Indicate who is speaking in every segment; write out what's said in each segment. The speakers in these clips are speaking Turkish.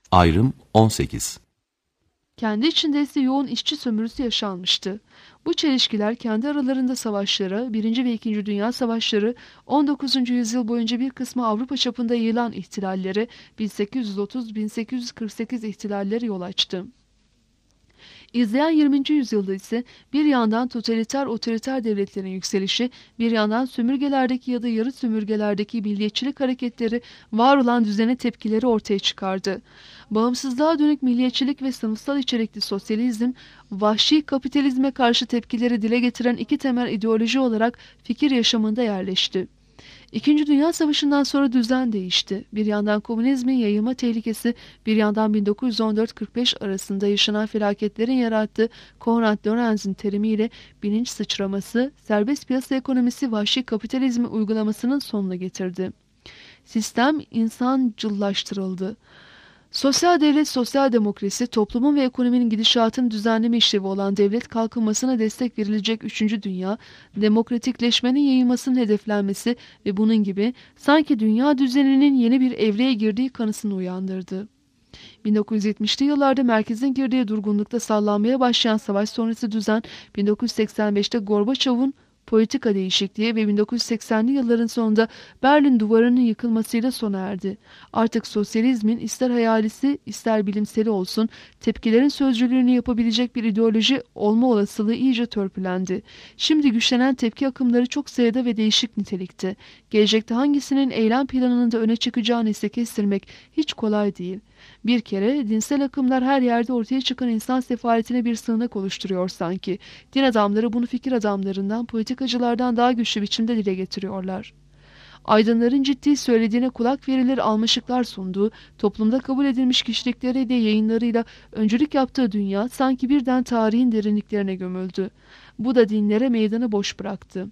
Speaker 1: Ayrım 18.
Speaker 2: Kendi içinde ise yoğun işçi sömürüsü yaşanmıştı. Bu çelişkiler kendi aralarında savaşlara, 1. ve 2. Dünya Savaşları, 19. yüzyıl boyunca bir kısmı Avrupa çapında yayılan ihtilallere, 1830-1848 ihtilalleri yol açtı. İzleyen 20. yüzyılda ise bir yandan totaliter otoriter devletlerin yükselişi, bir yandan sömürgelerdeki ya da yarı sömürgelerdeki milliyetçilik hareketleri var olan düzene tepkileri ortaya çıkardı. Bağımsızlığa dönük milliyetçilik ve sınıfsal içerikli sosyalizm, vahşi kapitalizme karşı tepkileri dile getiren iki temel ideoloji olarak fikir yaşamında yerleşti. İkinci Dünya Savaşı'ndan sonra düzen değişti. Bir yandan komünizmin yayılma tehlikesi, bir yandan 1914-45 arasında yaşanan felaketlerin yarattığı Konrad Lorenz'in terimiyle bilinç sıçraması, serbest piyasa ekonomisi vahşi kapitalizmi uygulamasının sonuna getirdi. Sistem insancıllaştırıldı. Sosyal devlet, sosyal demokrasi, toplumun ve ekonominin gidişatını düzenleme işlevi olan devlet kalkınmasına destek verilecek 3. dünya, demokratikleşmenin yayılmasının hedeflenmesi ve bunun gibi sanki dünya düzeninin yeni bir evreye girdiği kanısını uyandırdı. 1970'li yıllarda merkezin girdiği durgunlukta sallanmaya başlayan savaş sonrası düzen, 1985'te Gorbaçov'un politika değişikliği ve 1980'li yılların sonunda Berlin Duvarı'nın yıkılmasıyla sona erdi. Artık sosyalizmin ister hayalisi ister bilimseli olsun tepkilerin sözcülüğünü yapabilecek bir ideoloji olma olasılığı iyice törpülendi. Şimdi güçlenen tepki akımları çok sayıda ve değişik nitelikte. Gelecekte hangisinin eylem planının da öne çıkacağını ise kestirmek hiç kolay değil. Bir kere dinsel akımlar her yerde ortaya çıkan insan sefaletine bir sığınak oluşturuyor sanki. Din adamları bunu fikir adamlarından, politikacılardan daha güçlü biçimde dile getiriyorlar. Aydınların ciddi söylediğine kulak verilir almışıklar sunduğu, toplumda kabul edilmiş kişilikleriyle yayınlarıyla öncülük yaptığı dünya sanki birden tarihin derinliklerine gömüldü. Bu da dinlere meydanı boş bıraktı.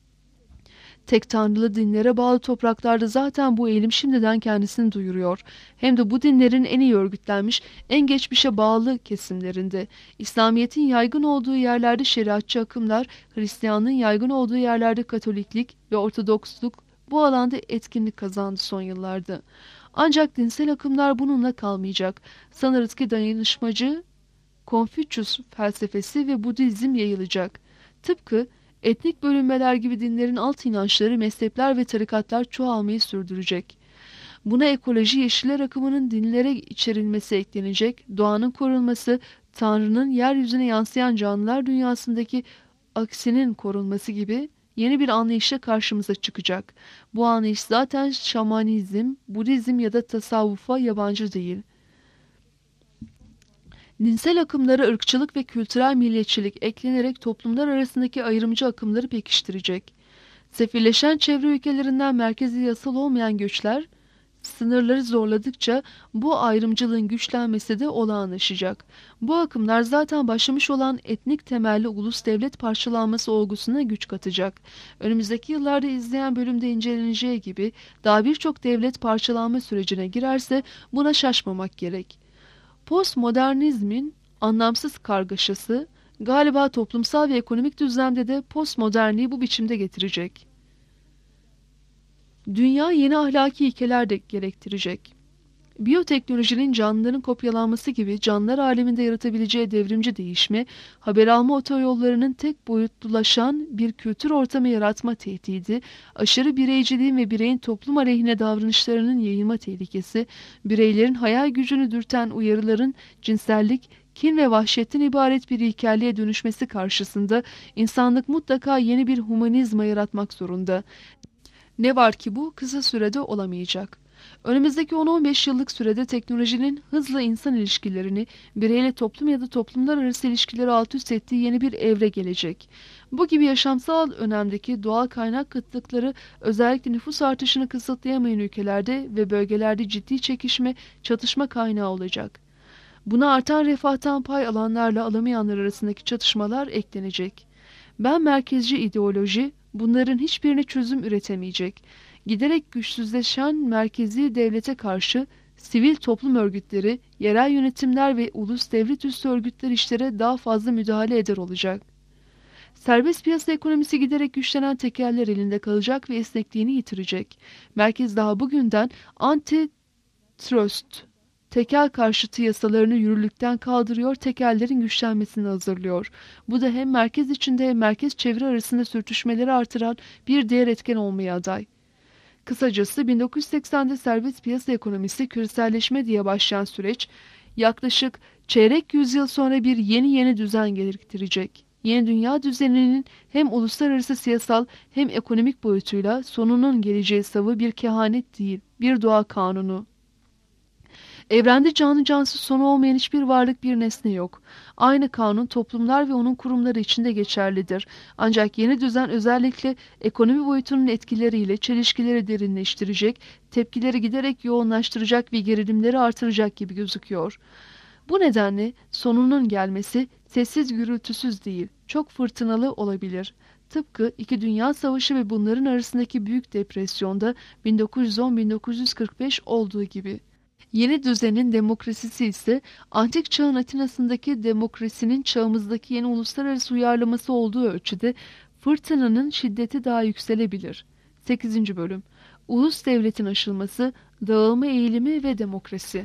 Speaker 2: Tek tanrılı dinlere bağlı topraklarda zaten bu eğilim şimdiden kendisini duyuruyor. Hem de bu dinlerin en iyi örgütlenmiş, en geçmişe bağlı kesimlerinde. İslamiyet'in yaygın olduğu yerlerde şeriatçı akımlar, Hristiyanlığın yaygın olduğu yerlerde Katoliklik ve Ortodoksluk bu alanda etkinlik kazandı son yıllarda. Ancak dinsel akımlar bununla kalmayacak. Sanırız ki dayanışmacı, Konfüçyüs felsefesi ve Budizm yayılacak. Tıpkı etnik bölünmeler gibi dinlerin alt inançları, mezhepler ve tarikatlar çoğalmayı sürdürecek. Buna ekoloji, yeşiller akımının dinlere içerilmesi eklenecek, doğanın korunması, Tanrı'nın yeryüzüne yansıyan canlılar dünyasındaki aksinin korunması gibi yeni bir anlayışla karşımıza çıkacak. Bu anlayış zaten şamanizm, Budizm ya da tasavvufa yabancı değil. Dinsel akımlara ırkçılık ve kültürel milliyetçilik eklenerek toplumlar arasındaki ayrımcı akımları pekiştirecek. Sefilleşen çevre ülkelerinden merkezi yasal olmayan göçler sınırları zorladıkça bu ayrımcılığın güçlenmesi de olağanlaşacak. Bu akımlar zaten başlamış olan etnik temelli ulus devlet parçalanması olgusuna güç katacak. Önümüzdeki yıllarda izleyen bölümde inceleneceği gibi daha birçok devlet parçalanma sürecine girerse buna şaşmamak gerek. Postmodernizmin anlamsız kargaşası galiba toplumsal ve ekonomik düzlemde de postmodernliği bu biçimde getirecek. Dünya yeni ahlaki ilkeler de gerektirecek. Biyoteknolojinin canlıların kopyalanması gibi canlılar aleminde yaratabileceği devrimci değişme, haber alma otoyollarının tek boyutlulaşan bir kültür ortamı yaratma tehdidi, aşırı bireyciliğin ve bireyin toplum aleyhine davranışlarının yayılma tehlikesi, bireylerin hayal gücünü dürten uyarıların cinsellik, kin ve vahşetten ibaret bir ilkelliğe dönüşmesi karşısında insanlık mutlaka yeni bir humanizma yaratmak zorunda. Ne var ki bu kısa sürede olamayacak. Önümüzdeki 10-15 yıllık sürede teknolojinin hızla insan ilişkilerini, bireyle toplum ya da toplumlar arası ilişkileri alt üst ettiği yeni bir evre gelecek. Bu gibi yaşamsal önemdeki doğal kaynak kıtlıkları özellikle nüfus artışını kısıtlayamayan ülkelerde ve bölgelerde ciddi çekişme, çatışma kaynağı olacak. Buna artan refahtan pay alanlarla alamayanlar arasındaki çatışmalar eklenecek. Ben merkezci ideoloji bunların hiçbirine çözüm üretemeyecek. Giderek güçsüzleşen merkezi devlete karşı sivil toplum örgütleri, yerel yönetimler ve ulus devlet üstü örgütler işlere daha fazla müdahale eder olacak. Serbest piyasa ekonomisi giderek güçlenen tekerler elinde kalacak ve esnekliğini yitirecek. Merkez daha bugünden antitrust tekel karşıtı yasalarını yürürlükten kaldırıyor, tekellerin güçlenmesini hazırlıyor. Bu da hem merkez içinde hem merkez çevre arasında sürtüşmeleri artıran bir diğer etken olmaya aday. Kısacası 1980'de serbest piyasa ekonomisi, küreselleşme diye başlayan süreç yaklaşık çeyrek yüzyıl sonra bir yeni düzen gerektirecek. Yeni dünya düzeninin hem uluslararası siyasal hem ekonomik boyutuyla sonunun geleceği savı bir kehanet değil, bir doğa kanunu. Evrende canlı cansız sonu olmayan hiçbir varlık, bir nesne yok. Aynı kanun toplumlar ve onun kurumları için de geçerlidir. Ancak yeni düzen özellikle ekonomi boyutunun etkileriyle çelişkileri derinleştirecek, tepkileri giderek yoğunlaştıracak ve gerilimleri artıracak gibi gözüküyor. Bu nedenle sonunun gelmesi sessiz gürültüsüz değil, çok fırtınalı olabilir. Tıpkı İki Dünya Savaşı ve bunların arasındaki Büyük Depresyon'da 1910-1945 olduğu gibi. Yeni düzenin demokrasisi ise antik çağın Atina'sındaki demokrasinin çağımızdaki yeni uluslararası uyarlaması olduğu ölçüde fırtınanın şiddeti daha yükselebilir. 8. Bölüm Ulus devletin aşılması, dağılma eğilimi ve demokrasi.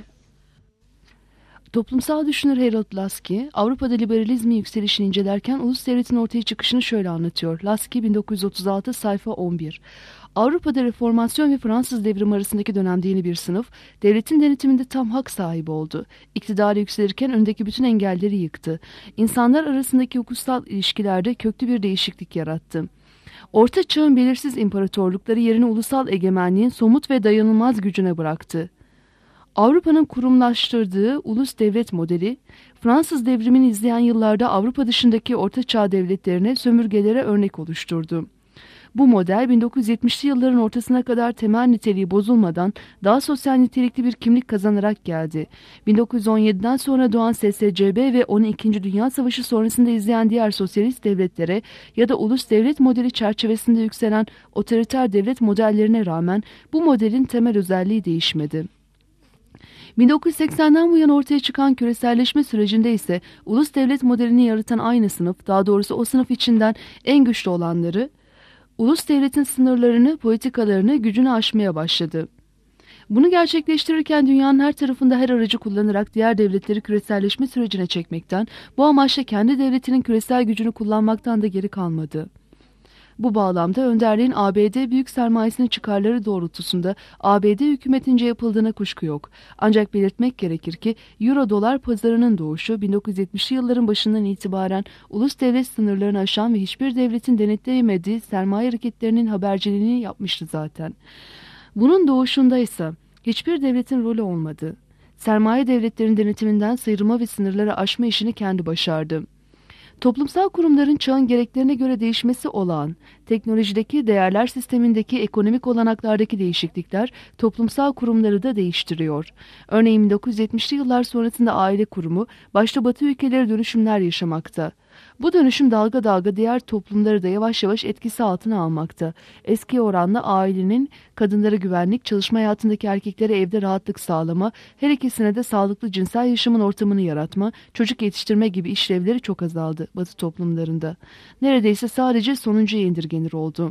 Speaker 2: Toplumsal düşünür Harold Lasky, Avrupa'da liberalizmin yükselişini incelerken ulus devletin ortaya çıkışını şöyle anlatıyor. Lasky 1936 sayfa 11. Avrupa'da reformasyon ve Fransız devrimi arasındaki dönemde yeni bir sınıf, devletin denetiminde tam hak sahibi oldu. İktidara yükselirken öndeki bütün engelleri yıktı. İnsanlar arasındaki hukuksal ilişkilerde köklü bir değişiklik yarattı. Orta Çağ'ın belirsiz imparatorlukları yerini ulusal egemenliğin somut ve dayanılmaz gücüne bıraktı. Avrupa'nın kurumlaştırdığı ulus devlet modeli, Fransız devrimini izleyen yıllarda Avrupa dışındaki Orta Çağ devletlerine, sömürgelere örnek oluşturdu. Bu model 1970'li yılların ortasına kadar temel niteliği bozulmadan daha sosyal nitelikli bir kimlik kazanarak geldi. 1917'den sonra doğan SSCB ve onu 2. Dünya Savaşı sonrasında izleyen diğer sosyalist devletlere ya da ulus devlet modeli çerçevesinde yükselen otoriter devlet modellerine rağmen bu modelin temel özelliği değişmedi. 1980'den bu yana ortaya çıkan küreselleşme sürecinde ise ulus devlet modelini yaratan aynı sınıf, daha doğrusu o sınıf içinden en güçlü olanları, ulus devletin sınırlarını, politikalarını, gücünü aşmaya başladı. Bunu gerçekleştirirken dünyanın her tarafında her aracı kullanarak diğer devletleri küreselleşme sürecine çekmekten, bu amaçla kendi devletinin küresel gücünü kullanmaktan da geri kalmadı. Bu bağlamda önderliğin ABD büyük sermayesinin çıkarları doğrultusunda ABD hükümetince yapıldığına kuşku yok. Ancak belirtmek gerekir ki Euro-dolar pazarının doğuşu 1970'li yılların başından itibaren ulus devlet sınırlarını aşan ve hiçbir devletin denetleyemediği sermaye hareketlerinin haberciliğini yapmıştı zaten. Bunun doğuşunda ise hiçbir devletin rolü olmadı. Sermaye devletlerin denetiminden sıyrılma ve sınırları aşma işini kendi başardı. Toplumsal kurumların çağın gereklerine göre değişmesi olağan, teknolojideki, değerler sistemindeki, ekonomik olanaklardaki değişiklikler toplumsal kurumları da değiştiriyor. Örneğin 1970'li yıllar sonrasında aile kurumu, başta Batı ülkeleri dönüşümler yaşamakta. Bu dönüşüm dalga dalga diğer toplumları da yavaş yavaş etkisi altına almakta. Eski oranla ailenin kadınlara güvenlik, çalışma hayatındaki erkeklere evde rahatlık sağlama, her ikisine de sağlıklı cinsel yaşamın ortamını yaratma, çocuk yetiştirme gibi işlevleri çok azaldı Batı toplumlarında. Neredeyse sadece sonuncuya indirgenir oldu.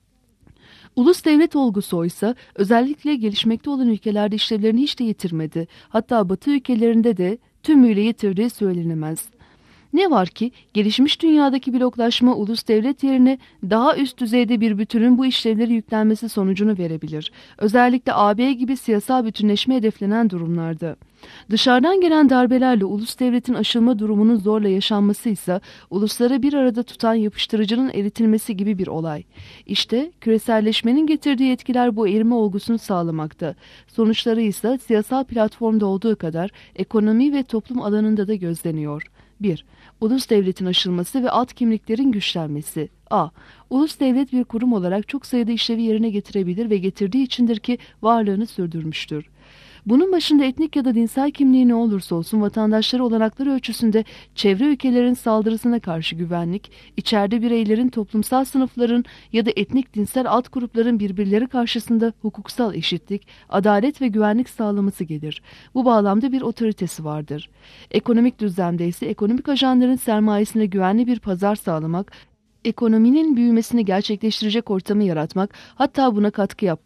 Speaker 2: Ulus devlet olgusu oysa özellikle gelişmekte olan ülkelerde işlevlerini hiç de yitirmedi. Hatta Batı ülkelerinde de tümüyle yitirdiği söylenemez. Ne var ki gelişmiş dünyadaki bloklaşma ulus devlet yerine daha üst düzeyde bir bütünün bu işlevleri yüklenmesi sonucunu verebilir. Özellikle AB gibi siyasal bütünleşme hedeflenen durumlarda. Dışarıdan gelen darbelerle ulus devletin aşılma durumunun zorla yaşanması ise ulusları bir arada tutan yapıştırıcının eritilmesi gibi bir olay. İşte küreselleşmenin getirdiği etkiler bu erime olgusunu sağlamakta. Sonuçları ise siyasal platformda olduğu kadar ekonomi ve toplum alanında da gözleniyor. 1. Ulus devletin aşılması ve alt kimliklerin güçlenmesi. A. Ulus devlet bir kurum olarak çok sayıda işlevi yerine getirebilir ve getirdiği içindir ki varlığını sürdürmüştür. Bunun başında etnik ya da dinsel kimliği ne olursa olsun vatandaşları olanakları ölçüsünde çevre ülkelerin saldırısına karşı güvenlik, içeride bireylerin, toplumsal sınıfların ya da etnik dinsel alt grupların birbirleri karşısında hukuksal eşitlik, adalet ve güvenlik sağlaması gelir. Bu bağlamda bir otoritesi vardır. Ekonomik düzlemde ise ekonomik ajanların sermayesine güvenli bir pazar sağlamak, ekonominin büyümesini gerçekleştirecek ortamı yaratmak, hatta buna katkı yapmak.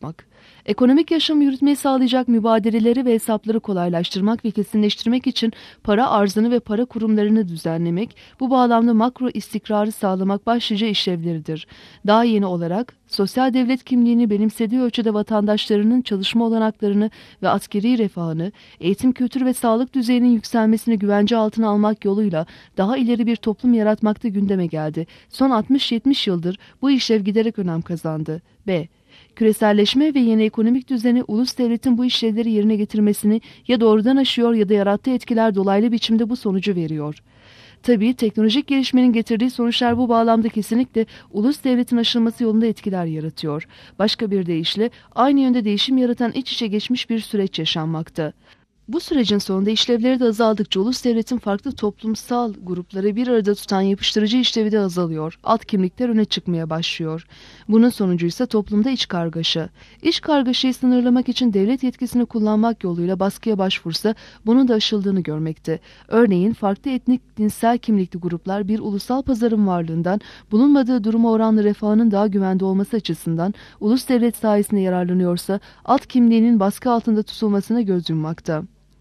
Speaker 2: Ekonomik yaşamı yürütmeyi sağlayacak mübadeleleri ve hesapları kolaylaştırmak ve kesinleştirmek için para arzını ve para kurumlarını düzenlemek, bu bağlamda makro istikrarı sağlamak başlıca işlevleridir. Daha yeni olarak, sosyal devlet kimliğini benimsediği ölçüde vatandaşlarının çalışma olanaklarını ve askeri refahını, eğitim, kültür ve sağlık düzeyinin yükselmesini güvence altına almak yoluyla daha ileri bir toplum yaratmakta gündeme geldi. Son 60-70 yıldır bu işlev giderek önem kazandı. B. Küreselleşme ve yeni ekonomik düzeni ulus devletin bu işlevleri yerine getirmesini ya doğrudan aşıyor ya da yarattığı etkiler dolaylı biçimde bu sonucu veriyor. Tabii teknolojik gelişmenin getirdiği sonuçlar bu bağlamda kesinlikle ulus devletin aşılması yolunda etkiler yaratıyor. Başka bir deyişle aynı yönde değişim yaratan iç içe geçmiş bir süreç yaşanmakta. Bu sürecin sonunda işlevleri de azaldıkça ulus devletin farklı toplumsal grupları bir arada tutan yapıştırıcı işlevi de azalıyor. Alt kimlikler öne çıkmaya başlıyor. Bunun sonucu ise toplumda iç kargaşa. İç kargaşayı sınırlamak için devlet yetkisini kullanmak yoluyla baskıya başvursa bunun da aşıldığını görmekte. Örneğin farklı etnik dinsel kimlikli gruplar bir ulusal pazarın varlığından bulunmadığı duruma oranla refahının daha güvende olması açısından ulus devlet sayesinde yararlanıyorsa alt kimliğinin baskı altında tutulmasına göz yummakta.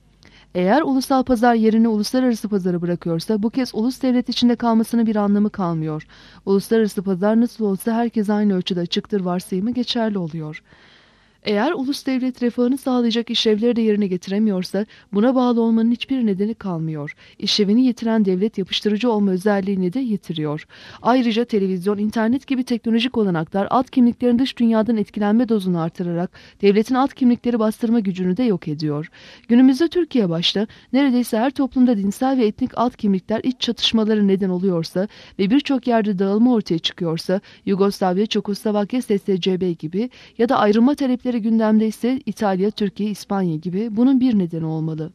Speaker 2: Eğer ulusal pazar yerini uluslararası pazara bırakıyorsa bu kez ulus devlet içinde kalmasının bir anlamı kalmıyor. Uluslararası pazar nasıl olsa herkes aynı ölçüde açıktır varsayımı geçerli oluyor. Eğer ulus devlet refahını sağlayacak işlevleri de yerine getiremiyorsa buna bağlı olmanın hiçbir nedeni kalmıyor. İşlevini yitiren devlet yapıştırıcı olma özelliğini de yitiriyor. Ayrıca televizyon, internet gibi teknolojik olanaklar alt kimliklerin dış dünyadan etkilenme dozunu artırarak devletin alt kimlikleri bastırma gücünü de yok ediyor. Günümüzde Türkiye başta neredeyse her toplumda dinsel ve etnik alt kimlikler iç çatışmaları neden oluyorsa ve birçok yerde dağılma ortaya çıkıyorsa Yugoslavya, Çekoslovakya, SSCB gibi ya da ayrılma talepleri gündemde ise İtalya, Türkiye, İspanya gibi bunun bir nedeni olmalı.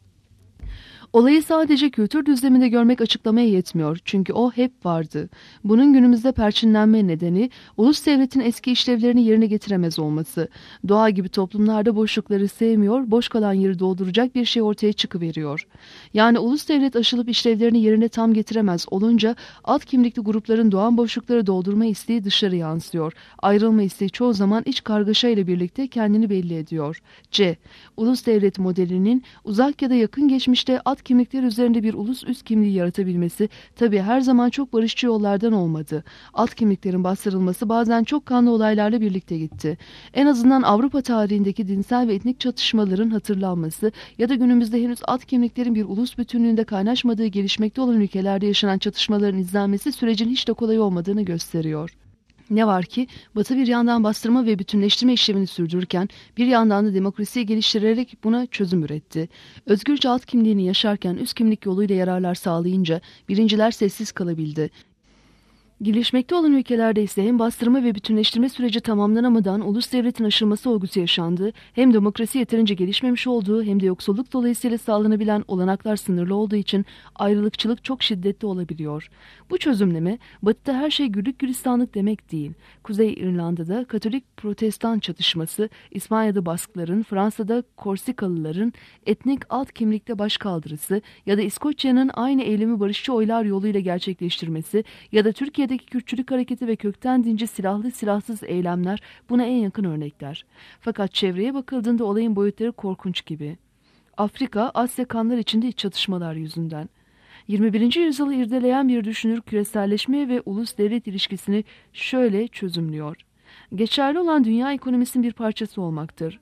Speaker 2: Olayı sadece kültür düzleminde görmek açıklamaya yetmiyor çünkü o hep vardı. Bunun günümüzde perçinlenme nedeni ulus devletin eski işlevlerini yerine getiremez olması. Doğa gibi toplumlarda boşlukları sevmiyor, boş kalan yeri dolduracak bir şey ortaya çıkıveriyor. Yani ulus devlet aşılıp işlevlerini yerine tam getiremez olunca alt kimlikli grupların doğan boşlukları doldurma isteği dışarı yansıyor. Ayrılma isteği çoğu zaman iç kargaşa ile birlikte kendini belli ediyor. C. Ulus devlet modelinin uzak ya da yakın geçmişte alt kimlikler üzerinde bir ulus üst kimliği yaratabilmesi tabii her zaman çok barışçı yollardan olmadı. Alt kimliklerin bastırılması bazen çok kanlı olaylarla birlikte gitti. En azından Avrupa tarihindeki dinsel ve etnik çatışmaların hatırlanması ya da günümüzde henüz alt kimliklerin bir ulus bütünlüğünde kaynaşmadığı gelişmekte olan ülkelerde yaşanan çatışmaların izlenmesi sürecin hiç de kolay olmadığını gösteriyor. Ne var ki Batı bir yandan bastırma ve bütünleştirme işlemini sürdürürken bir yandan da demokrasiyi geliştirerek buna çözüm üretti. Özgürce alt kimliğini yaşarken üst kimlik yoluyla yararlar sağlayınca birinciler sessiz kalabildi. Gelişmekte olan ülkelerde ise hem bastırma ve bütünleştirme süreci tamamlanamadan ulus devletin aşılması olgusu yaşandı, hem demokrasi yeterince gelişmemiş olduğu hem de yoksulluk dolayısıyla sağlanabilen olanaklar sınırlı olduğu için ayrılıkçılık çok şiddetli olabiliyor. Bu çözümleme, Batı'da her şey güllük gülistanlık demek değil. Kuzey İrlanda'da Katolik-Protestan çatışması, İspanya'da Baskların, Fransa'da Korsikalıların etnik alt kimlikte başkaldırısı ya da İskoçya'nın aynı eylemi barışçı oylar yoluyla gerçekleştirmesi ya da Türkiye'deki Kürtçülük hareketi ve kökten dinci silahlı silahsız eylemler buna en yakın örnekler. Fakat çevreye bakıldığında olayın boyutları korkunç gibi. Afrika, Asya kanlar içinde iç çatışmalar yüzünden. 21. yüzyılı irdeleyen bir düşünür küreselleşme ve ulus devlet ilişkisini şöyle çözümlüyor. Geçerli olan dünya ekonomisinin bir parçası olmaktır.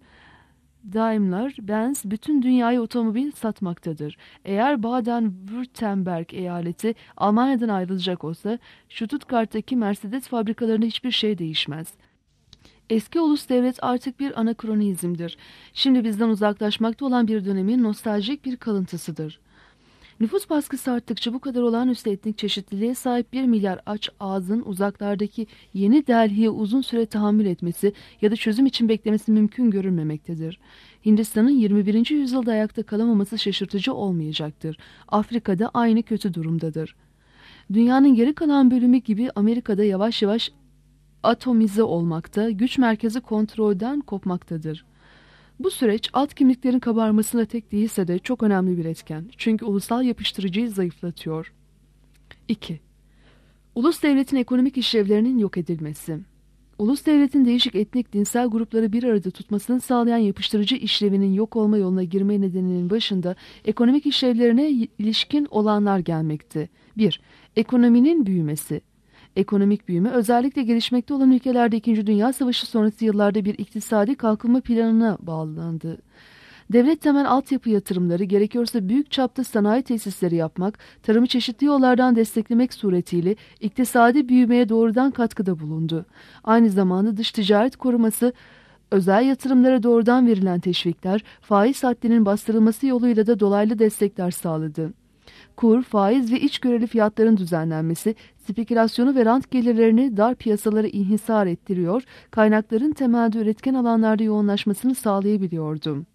Speaker 2: Daimler-Benz bütün dünyaya otomobil satmaktadır. Eğer Baden-Württemberg eyaleti Almanya'dan ayrılacak olsa Stuttgart'taki Mercedes fabrikalarında hiçbir şey değişmez. Eski ulus devlet artık bir anakronizmdir. Şimdi bizden uzaklaşmakta olan bir dönemin nostaljik bir kalıntısıdır. Nüfus baskısı arttıkça bu kadar olağanüstü etnik çeşitliliğe sahip 1 milyar aç ağzın uzaklardaki Yeni Delhi'ye uzun süre tahammül etmesi ya da çözüm için beklemesi mümkün görülmemektedir. Hindistan'ın 21. yüzyılda ayakta kalamaması şaşırtıcı olmayacaktır. Afrika'da aynı kötü durumdadır. Dünyanın geri kalan bölümü gibi Amerika'da yavaş yavaş atomize olmakta, güç merkezi kontrolden kopmaktadır. Bu süreç alt kimliklerin kabarmasına tek değilse de çok önemli bir etken. Çünkü ulusal yapıştırıcıyı zayıflatıyor. 2. Ulus devletin ekonomik işlevlerinin yok edilmesi. Ulus devletin değişik etnik dinsel grupları bir arada tutmasını sağlayan yapıştırıcı işlevinin yok olma yoluna girme nedeninin başında ekonomik işlevlerine ilişkin olanlar gelmekti. 1. Ekonominin büyümesi. Ekonomik büyüme özellikle gelişmekte olan ülkelerde 2. Dünya Savaşı sonrası yıllarda bir iktisadi kalkınma planına bağlandı. Devlet temel altyapı yatırımları, gerekiyorsa büyük çapta sanayi tesisleri yapmak, tarımı çeşitli yollardan desteklemek suretiyle iktisadi büyümeye doğrudan katkıda bulundu. Aynı zamanda dış ticaret koruması, özel yatırımlara doğrudan verilen teşvikler, faiz haddinin bastırılması yoluyla da dolaylı destekler sağladı. Kur, faiz ve içgörülü fiyatların düzenlenmesi, spekülasyonu ve rant gelirlerini dar piyasalara inhisar ettiriyor, kaynakların temelde üretken alanlarda yoğunlaşmasını sağlayabiliyordu.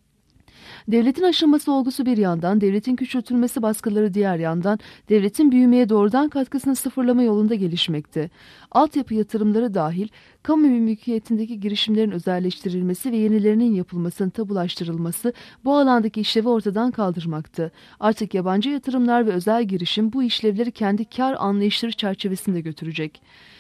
Speaker 2: Devletin aşılması olgusu bir yandan, devletin küçültülmesi baskıları diğer yandan, devletin büyümeye doğrudan katkısını sıfırlama yolunda gelişmekte. Altyapı yatırımları dahil, kamu mülkiyetindeki girişimlerin özelleştirilmesi ve yenilerinin yapılmasının tabulaştırılması bu alandaki işlevi ortadan kaldırmaktı. Artık yabancı yatırımlar ve özel girişim bu işlevleri kendi kar anlayışları çerçevesinde götürecek.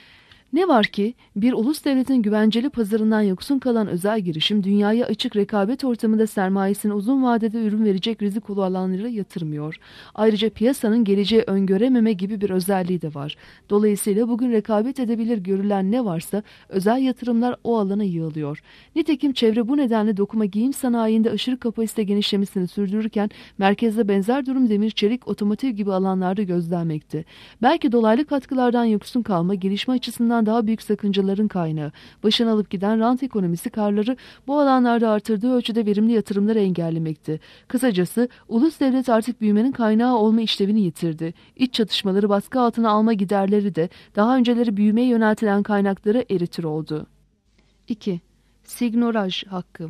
Speaker 2: Ne var ki bir ulus devletin güvenceli pazarından yoksun kalan özel girişim dünyaya açık rekabet ortamında sermayesine uzun vadede ürün verecek rizikolu alanlara yatırmıyor. Ayrıca piyasanın geleceği öngörememe gibi bir özelliği de var. Dolayısıyla bugün rekabet edebilir görülen ne varsa özel yatırımlar o alana yığılıyor. Nitekim çevre bu nedenle dokuma giyim sanayinde aşırı kapasite genişlemesini sürdürürken merkezde benzer durum demir, çelik, otomotiv gibi alanlarda gözlenmekte. Belki dolaylı katkılardan yoksun kalma gelişme açısından daha büyük sakıncaların kaynağı. Başını alıp giden rant ekonomisi karları bu alanlarda artırdığı ölçüde verimli yatırımları engellemekti. Kısacası ulus devlet artık büyümenin kaynağı olma işlevini yitirdi. İç çatışmaları baskı altına alma giderleri de daha önceleri büyümeye yöneltilen kaynakları eritir oldu. 2. Signoraj hakkı.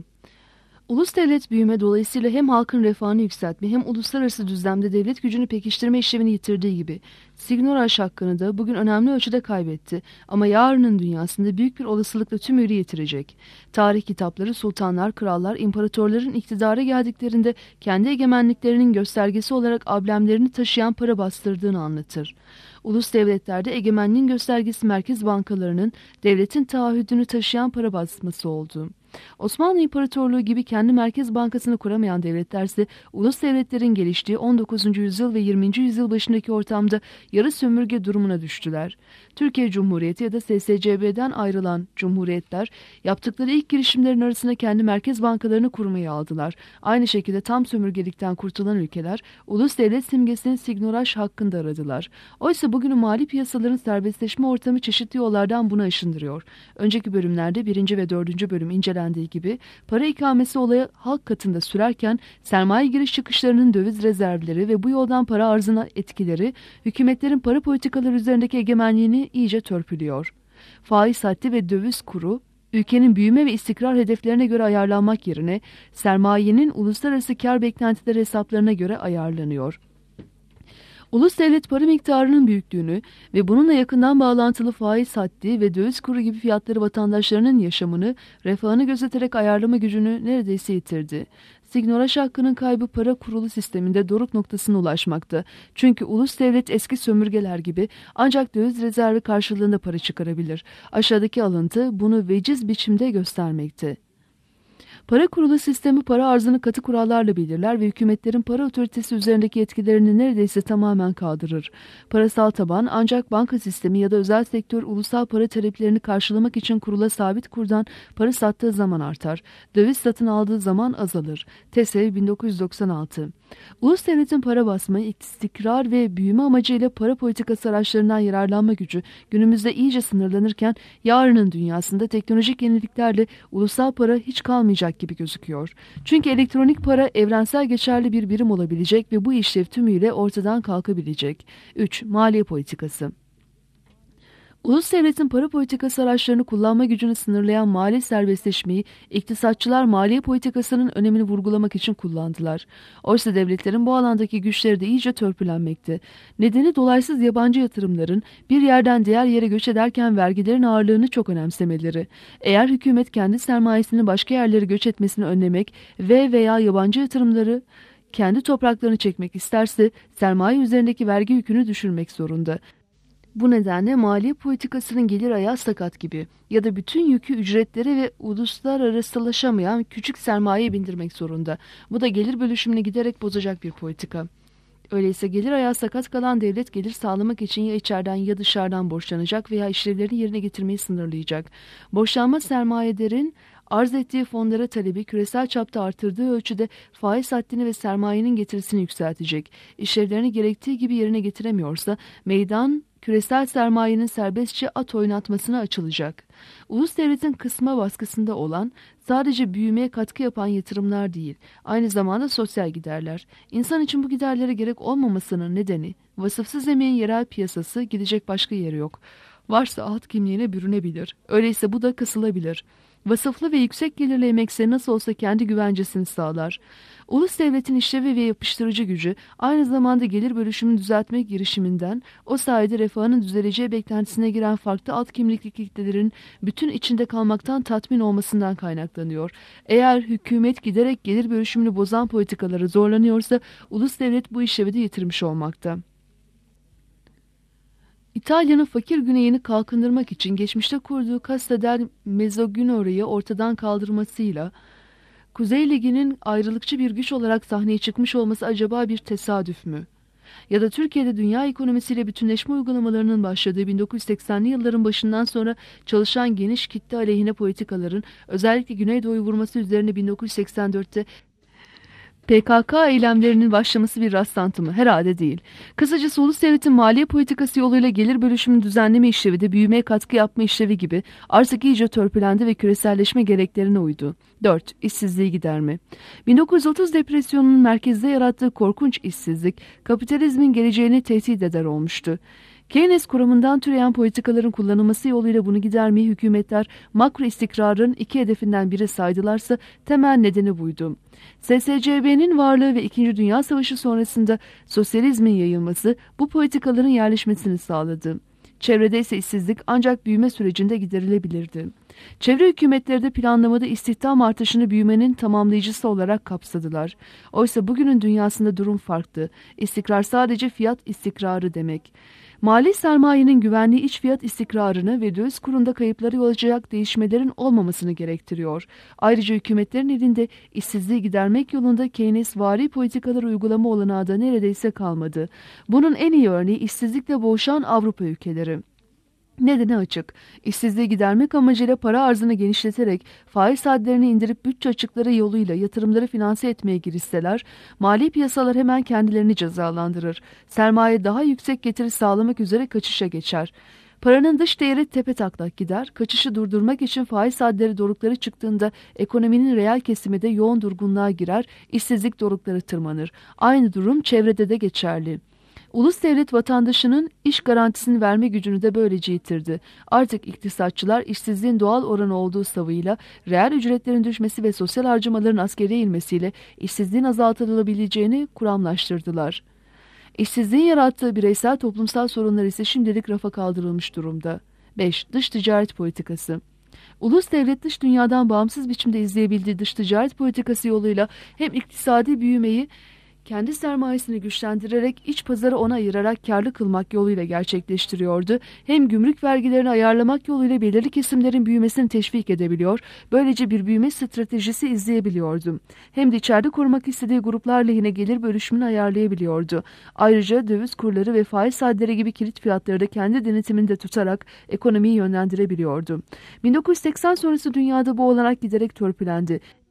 Speaker 2: Ulus devlet büyüme dolayısıyla hem halkın refahını yükseltme hem uluslararası düzlemde devlet gücünü pekiştirme işlevini yitirdiği gibi signoraj hakkını da bugün önemli ölçüde kaybetti ama yarının dünyasında büyük bir olasılıkla tümüyle yitirecek. Tarih kitapları sultanlar, krallar, imparatorların iktidara geldiklerinde kendi egemenliklerinin göstergesi olarak amblemlerini taşıyan para bastırdığını anlatır. Ulus devletlerde egemenliğin göstergesi merkez bankalarının devletin taahhüdünü taşıyan para basması oldu. Osmanlı İmparatorluğu gibi kendi merkez bankasını kuramayan devletlerse ulus devletlerin geliştiği 19. yüzyıl ve 20. yüzyıl başındaki ortamda yarı sömürge durumuna düştüler. Türkiye Cumhuriyeti ya da SSCB'den ayrılan cumhuriyetler yaptıkları ilk girişimlerin arasında kendi merkez bankalarını kurmayı aldılar. Aynı şekilde tam sömürgelikten kurtulan ülkeler ulus devlet simgesinin signoraj hakkında aradılar. Oysa bugünün mali piyasaların serbestleşme ortamı çeşitli yollardan bunu aşındırıyor. Önceki bölümlerde 1. ve 4. bölüm incelendiği gibi para ikamesi olayı halk katında sürerken sermaye giriş çıkışlarının döviz rezervleri ve bu yoldan para arzına etkileri hükümetlerin para politikaları üzerindeki egemenliğini iyice törpülüyor. Faiz haddi ve döviz kuru ülkenin büyüme ve istikrar hedeflerine göre ayarlanmak yerine sermayenin uluslararası kar beklentileri hesaplarına göre ayarlanıyor. Ulus devlet para miktarının büyüklüğünü ve bununla yakından bağlantılı faiz haddi ve döviz kuru gibi fiyatları vatandaşlarının yaşamını, refahını gözeterek ayarlama gücünü neredeyse yitirdi. Signoraj hakkının kaybı para kurulu sisteminde doruk noktasına ulaşmakta. Çünkü ulus devlet eski sömürgeler gibi ancak döviz rezervi karşılığında para çıkarabilir. Aşağıdaki alıntı bunu veciz biçimde göstermekte. Para kurulu sistemi para arzını katı kurallarla belirler ve hükümetlerin para otoritesi üzerindeki yetkilerini neredeyse tamamen kaldırır. Parasal taban ancak banka sistemi ya da özel sektör ulusal para taleplerini karşılamak için kurula sabit kurdan para sattığı zaman artar. Döviz satın aldığı zaman azalır. TESEV 1996. Ulus devletin para basma, istikrar ve büyüme amacıyla para politikası araçlarından yararlanma gücü günümüzde iyice sınırlanırken yarının dünyasında teknolojik yeniliklerle ulusal para hiç kalmayacak gibi gözüküyor. Çünkü elektronik para evrensel geçerli bir birim olabilecek ve bu işlev tümüyle ortadan kalkabilecek. 3. Maliye politikası. Ulus devletin para politikası araçlarını kullanma gücünü sınırlayan mali serbestleşmeyi iktisatçılar maliye politikasının önemini vurgulamak için kullandılar. Oysa devletlerin bu alandaki güçleri de iyice törpülenmekte. Nedeni dolaysız yabancı yatırımların bir yerden diğer yere göç ederken vergilerin ağırlığını çok önemsemeleri. Eğer hükümet kendi sermayesini başka yerlere göç etmesini önlemek veya yabancı yatırımları kendi topraklarını çekmek isterse sermaye üzerindeki vergi yükünü düşürmek zorunda. Bu nedenle maliye politikasının gelir ayağı sakat gibi ya da bütün yükü ücretlere ve uluslararasılaşamayan küçük sermayeye bindirmek zorunda. Bu da gelir bölüşümünü giderek bozacak bir politika. Öyleyse gelir ayağı sakat kalan devlet gelir sağlamak için ya içeriden ya dışarıdan borçlanacak veya işlevlerini yerine getirmeyi sınırlayacak. Borçlanma sermayelerin arz ettiği fonlara talebi küresel çapta artırdığı ölçüde faiz haddini ve sermayenin getirisini yükseltecek. İşlevlerini gerektiği gibi yerine getiremiyorsa meydan küresel sermayenin serbestçe at oynatmasına açılacak. Ulus devletin kısma baskısında olan sadece büyümeye katkı yapan yatırımlar değil, aynı zamanda sosyal giderler. İnsan için bu giderlere gerek olmamasının nedeni vasıfsız emeğin yerel piyasası, gidecek başka yeri yok. Varsa alt kimliğine bürünebilir. Öyleyse bu da kısılabilir. Vasıflı ve yüksek gelirli emekse nasıl olsa kendi güvencesini sağlar. Ulus devletin işlevi ve yapıştırıcı gücü aynı zamanda gelir bölüşümünü düzeltmek girişiminden, o sayede refahının düzeleceği beklentisine giren farklı alt kimlikli kitlelerin bütün içinde kalmaktan tatmin olmasından kaynaklanıyor. Eğer hükümet giderek gelir bölüşümünü bozan politikaları zorlanıyorsa, ulus devlet bu işlevi de yitirmiş olmakta. İtalya'nın fakir güneyini kalkındırmak için geçmişte kurduğu Cassa del Mezzogiorno'yu ortadan kaldırmasıyla Kuzey Ligi'nin ayrılıkçı bir güç olarak sahneye çıkmış olması acaba bir tesadüf mü? Ya da Türkiye'de dünya ekonomisiyle bütünleşme uygulamalarının başladığı 1980'li yılların başından sonra çalışan geniş kitle aleyhine politikaların özellikle Güneydoğu'yu vurması üzerine 1984'te PKK eylemlerinin başlaması bir rastlantı mı? Herhalde değil. Kısacası ulus devletin maliye politikası yoluyla gelir bölüşümünü düzenleme işlevi de büyümeye katkı yapma işlevi gibi artık iyice törpülendi ve küreselleşme gereklerine uydu. 4. İşsizliği giderme. 1930 depresyonunun merkezde yarattığı korkunç işsizlik, kapitalizmin geleceğini tehdit eder olmuştu. Keynes kuramından türeyen politikaların kullanılması yoluyla bunu gidermeyi hükümetler makro istikrarın iki hedefinden biri saydılarsa temel nedeni buydu. SSCB'nin varlığı ve İkinci Dünya Savaşı sonrasında sosyalizmin yayılması bu politikaların yerleşmesini sağladı. Çevrede ise işsizlik ancak büyüme sürecinde giderilebilirdi. Çevre hükümetleri de planlamada istihdam artışını büyümenin tamamlayıcısı olarak kapsadılar. Oysa bugünün dünyasında durum farklı. İstikrar sadece fiyat istikrarı demek. Mali sermayenin güvenli iç fiyat istikrarını ve döviz kurunda kayıpları yol açacak değişmelerin olmamasını gerektiriyor. Ayrıca hükümetlerin elinde işsizliği gidermek yolunda Keynesvari politikalar uygulama olanağı da neredeyse kalmadı. Bunun en iyi örneği işsizlikle boğuşan Avrupa ülkeleri. Nedeni açık. İşsizliği gidermek amacıyla para arzını genişleterek faiz hadlerini indirip bütçe açıkları yoluyla yatırımları finanse etmeye girişseler, mali piyasalar hemen kendilerini cezalandırır. Sermaye daha yüksek getiri sağlamak üzere kaçışa geçer. Paranın dış değeri tepetaklak gider, kaçışı durdurmak için faiz hadleri dorukları çıktığında ekonominin reel kesimi de yoğun durgunluğa girer, işsizlik dorukları tırmanır. Aynı durum çevrede de geçerli. Ulus devlet vatandaşının iş garantisini verme gücünü de böylece yitirdi. Artık iktisatçılar işsizliğin doğal oranı olduğu savıyla reel ücretlerin düşmesi ve sosyal harcamaların askeriye inmesiyle işsizliğin azaltılabileceğini kuramlaştırdılar. İşsizliğin yarattığı bireysel toplumsal sorunlar ise şimdilik rafa kaldırılmış durumda. 5. Dış ticaret politikası. Ulus devlet dış dünyadan bağımsız biçimde izleyebildiği dış ticaret politikası yoluyla hem iktisadi büyümeyi kendi sermayesini güçlendirerek iç pazarı ona ayırarak karlı kılmak yoluyla gerçekleştiriyordu. Hem gümrük vergilerini ayarlamak yoluyla belirli kesimlerin büyümesini teşvik edebiliyor, böylece bir büyüme stratejisi izleyebiliyordu. Hem de içeride korumak istediği gruplar lehine gelir bölüşümünü ayarlayabiliyordu. Ayrıca döviz kurları ve faiz hadleri gibi kilit fiyatları da kendi denetiminde tutarak ekonomiyi yönlendirebiliyordu. 1980 sonrası dünyada bu olanak giderek törpülendi.